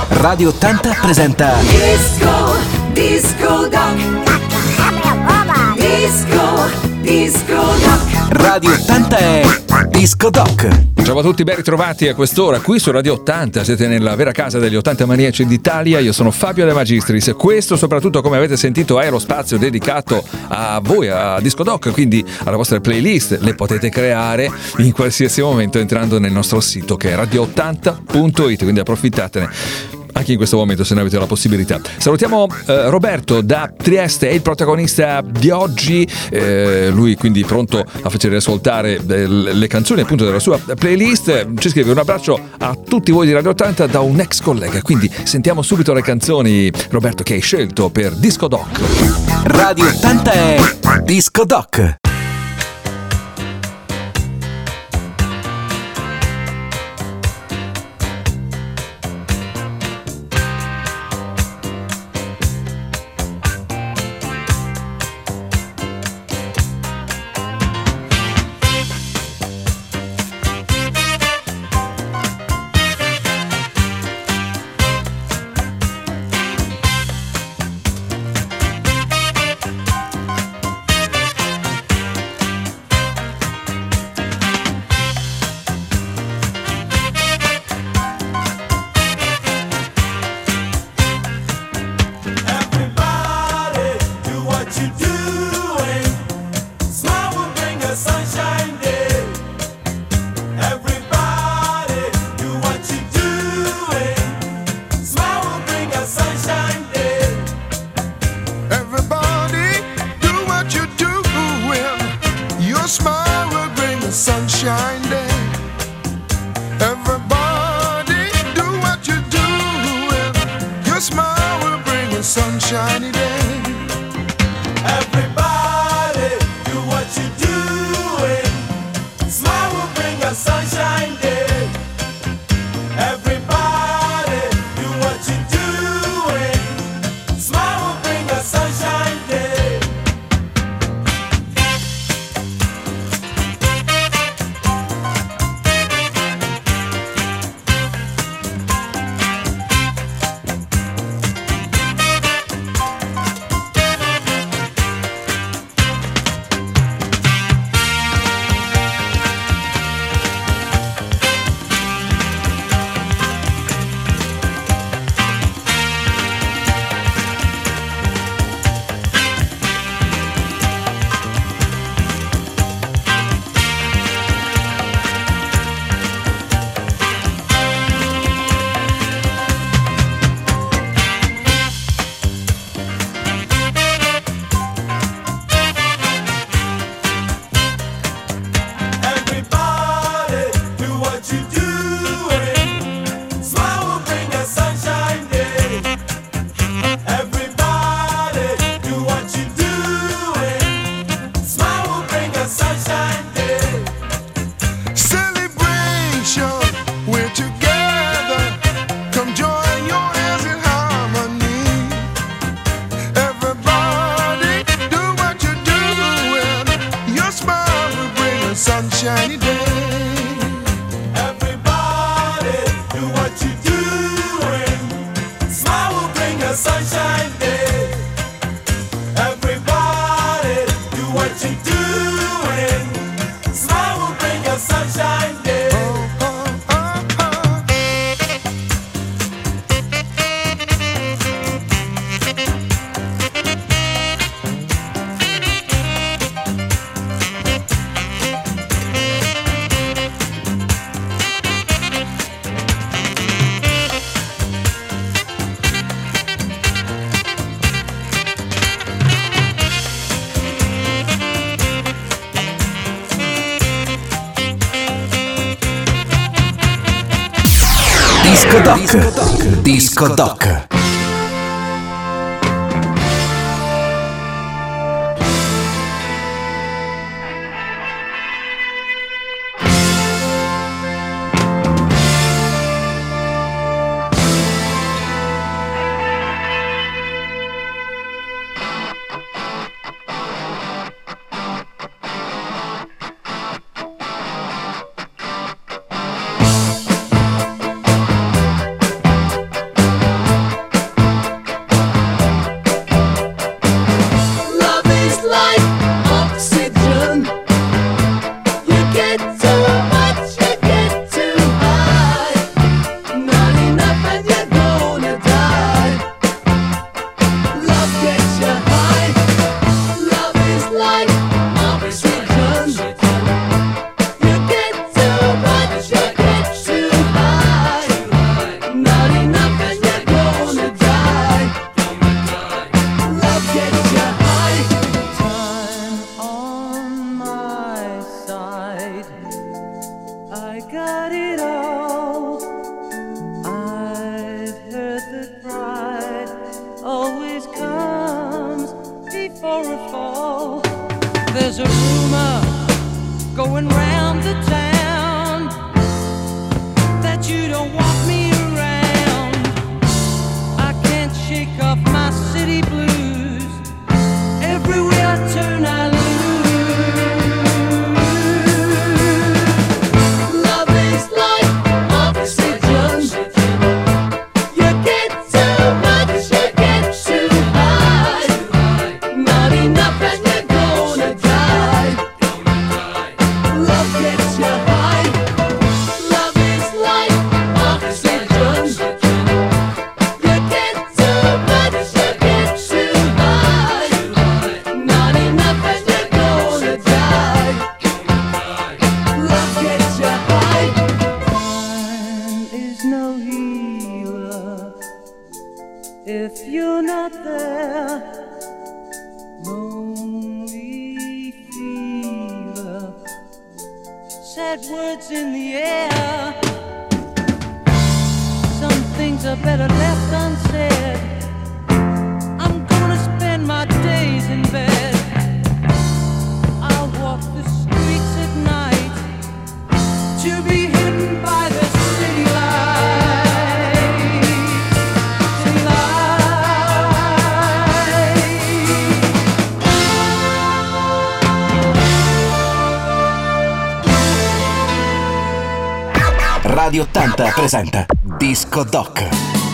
Radio 80 presenta Disco Doc. Disco Doc. Radio 80 è Disco Doc. Ciao a tutti, ben ritrovati a quest'ora qui su Radio 80. Siete nella vera casa degli 80 maniaci d'Italia. Io sono Fabio De Magistris. Questo, soprattutto, come avete sentito, è lo spazio dedicato a voi, a Disco Doc, quindi alle vostre playlist. Le potete creare in qualsiasi momento entrando nel nostro sito, che è radio80.it, quindi approfittatene anche in questo momento se ne avete la possibilità. Salutiamo Roberto da Trieste, è il protagonista di oggi, lui quindi pronto a farci ascoltare le canzoni appunto della sua playlist. Ci scrive: un abbraccio a tutti voi di Radio 80 da un ex collega. Quindi sentiamo subito le canzoni, Roberto, che hai scelto per Disco Doc. Radio 80 è Disco Doc. Disco Doc. Disco Doc. if you're not there. Lonely fever, sad words in the air. Some things are better left unsaid. I'm gonna spend my days in bed. I'll walk the streets at night to be hidden by the city lights. City lights. Radio 80 presenta Disco Doc.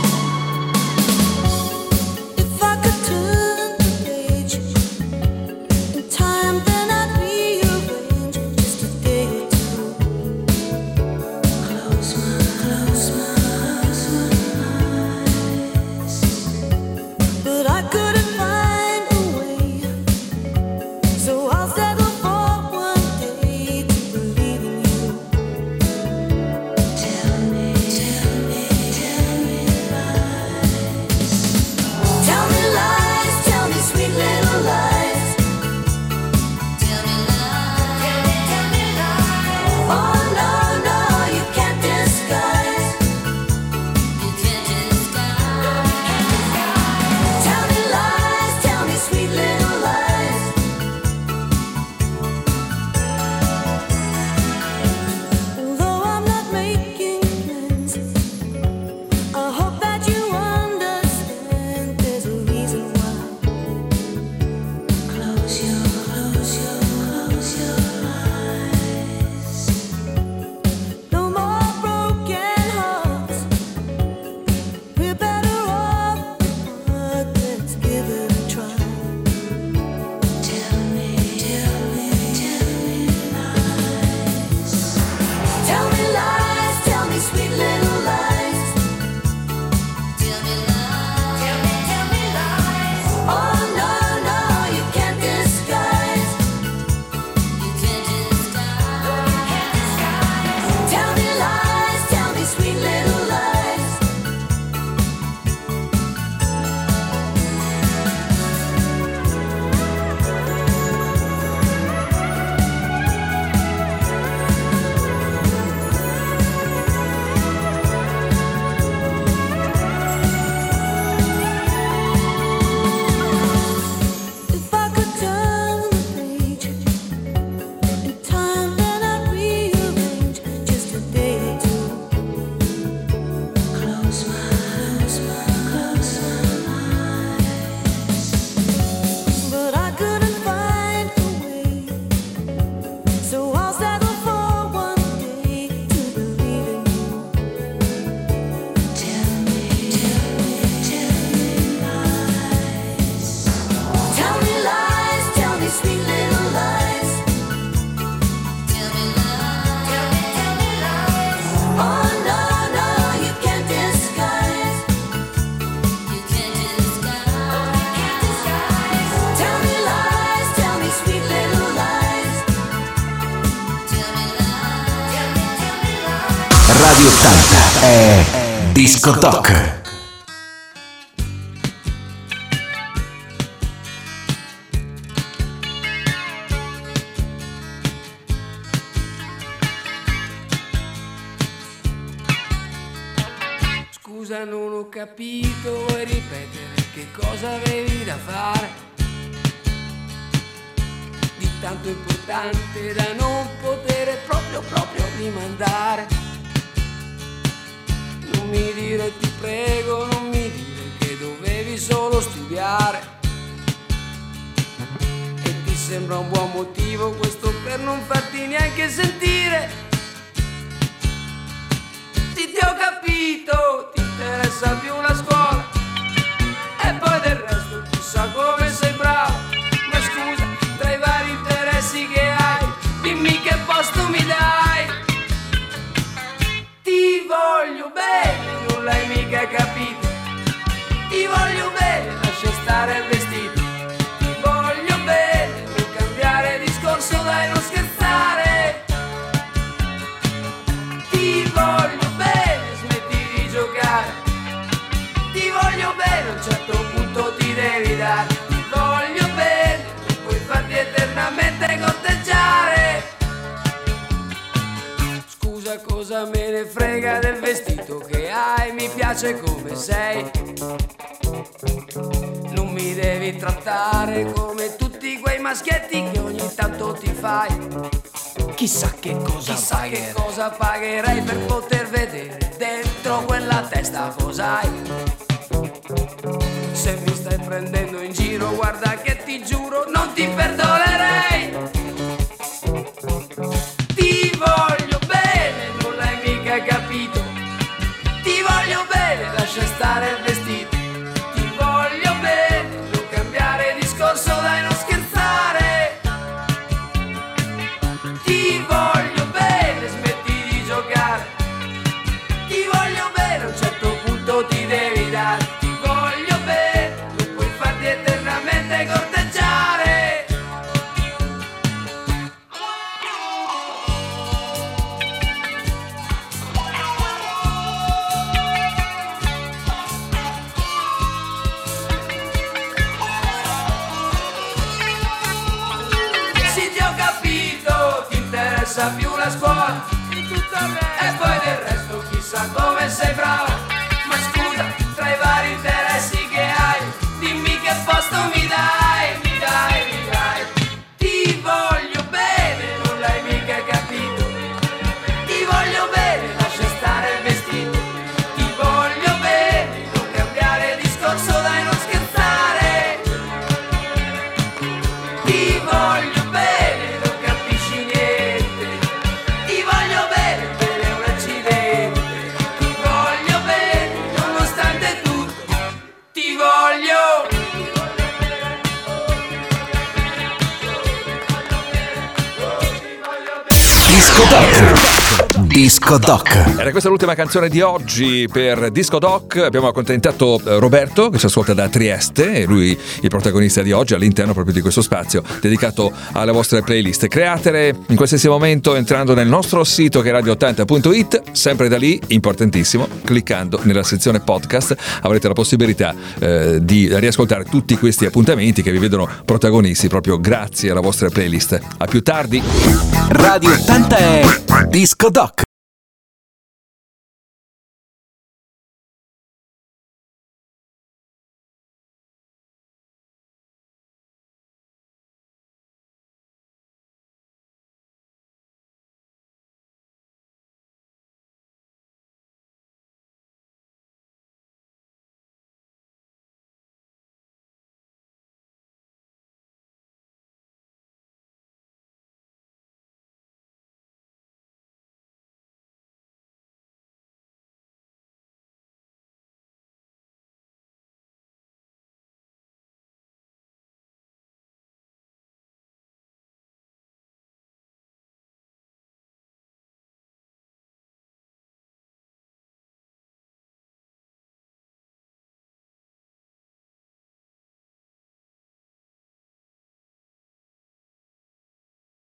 Radio 80 è Disco Doc. Scusa, non ho capito, vuoi ripetere che cosa avevi da fare? Di tanto importante da non poter proprio rimandare. Non mi dire, ti prego, non mi dire che dovevi solo studiare. E ti sembra un buon motivo questo per non farti neanche sentire. Sì, ti ho capito, ti interessa più la scuola. E poi del resto chissà come sei bravo. Ma scusa, tra i vari interessi che hai, dimmi che posto mi dai. Ti voglio bene, non l'hai mica capito. Ti voglio bene, lascia stare il vestito. Ti voglio bene, non cambiare discorso, dai, non scherzare. ne frega del vestito che hai, mi piace come sei. Non mi devi trattare come tutti quei maschietti che ogni tanto ti fai. Chissà che cosa pagherei per poter vedere dentro quella testa cos'hai. Se mi stai prendendo in giro, guarda che ti giuro non ti perdonerei. Ti voglio bene, non l'hai mica capito. Ti voglio bene, lascia stare il vestito. Ti voglio bene, non cambiare discorso, dai non scherzare. Ti voglio bene, smetti di giocare. Ti voglio bene, a un certo punto ti devi dare. Ti voglio bene, non puoi farti eternamente corteggiare. Sì, ti ho capito, ti interessa più la scuola e poi del resto chissà come sei brava. Ma scusa, tra i vari interessi che hai, dimmi che posto mi dai, mi dai, mi dai. Ti voglio bene, non l'hai mica capito. Ti voglio bene, lascia stare il vestito. Ti voglio bene, non cambiare discorso, dai non scherzare. Ti voglio bene, non capisci niente. Ti voglio bene, bene è un accidente. Ti voglio bene, nonostante tutto. Ti voglio. Disco Doc. Disco Doc. Era questa l'ultima canzone di oggi per Disco Doc. Abbiamo accontentato Roberto che ci ascolta da Trieste, e lui il protagonista di oggi all'interno proprio di questo spazio dedicato alle vostre playlist. Createle in qualsiasi momento entrando nel nostro sito che è radio80.it, sempre da lì, importantissimo, cliccando nella sezione podcast avrete la possibilità di riascoltare tutti questi appuntamenti che vi vedono protagonisti proprio grazie alla vostra playlist. A più tardi. Radio 80 è Disco Doc.